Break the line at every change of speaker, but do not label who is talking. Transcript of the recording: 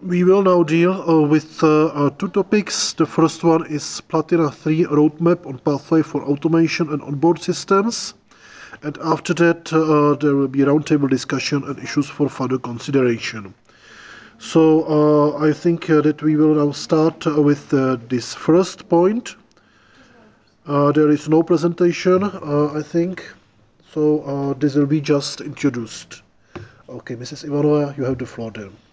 We will now deal with two topics. The first one is Platina 3 roadmap on pathway for automation and onboard systems. And after that, there will be a roundtable discussion and issues for further consideration. So I think that we will now start with this first point. There is no presentation, I think. So this will be just introduced. Okay, Mrs. Ivanova, you have the floor then.